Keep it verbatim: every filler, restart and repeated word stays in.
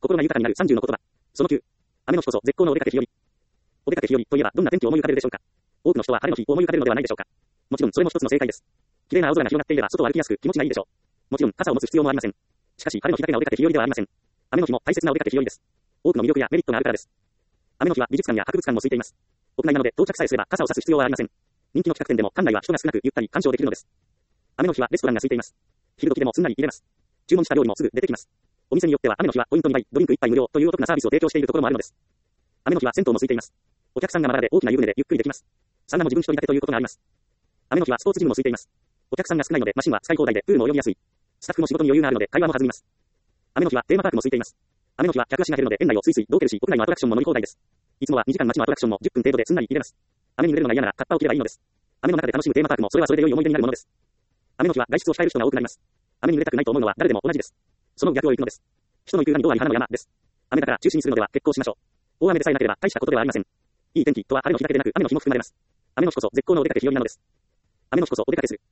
心が豊かになるさんじゅうの言葉。そのきゅう。雨の日こそ絶好のお出かけ日和。お出かけ日和といえばどんな天気を思い浮かべるでしょうか。多くの人は晴れの日を思い浮かべるのではないでしょうか。もちろんそれも一つの正解です。綺麗な青空が広がっていれば外を歩きやすく気持ちがいいでしょう。もちろん傘を持つ必要もありません。しかし晴れの日だけがお出かけ日和ではありません。雨の日も大切なお出かけ日和です。多くの魅力やメリットがあるからです。雨の日は美術館や博物館も空いています。屋内なので到着さえすれば傘を差す必要はありません。人気の企画展でも館内は人が少なくゆったり鑑賞できるのです。雨の日はレストランが空いています。昼時でもすんなり入れます。注文した料理もすぐ出てきます。お店によっては雨の日はポイントにばい、ドリンクいっぱい無料というお得なサービスを提供しているところもあるのです。雨の日は銭湯も空いています。お客さんがまばらで大きな湯船でゆっくりできます。サウナも自分一人だけということがあります。雨の日はスポーツジムも空いています。お客さんが少ないのでマシンは使い放題でプールも泳ぎやすい。スタッフも仕事に余裕があるので会話も弾みます。雨の日はテーマパークも空いています。雨の日は客足が減るので園内をスイスイ動けるし、屋内のアトラクションも乗り放題です。いつもはにじかん待ちのアトラクションもじゅっぷん程度ですんなり入れます。雨に濡れるのが嫌ならカッパを着ればいいのです。雨の中で楽しむテーマパークもそれはそれで良い思い出になるものです。雨の日は外出を控える人が多くなります。雨に濡れたくないと思うのは誰でも同じです。その逆を行くのです。人の行くがにどうあり花の山です。雨だから中止にするのでは結構しましょう。大雨でさえなければ大したことではありません。いい天気とは晴れの日だけでなく雨の日も含まれます。雨の日こそ絶好のお出かけ日和なのです。雨の日こそお出かけする。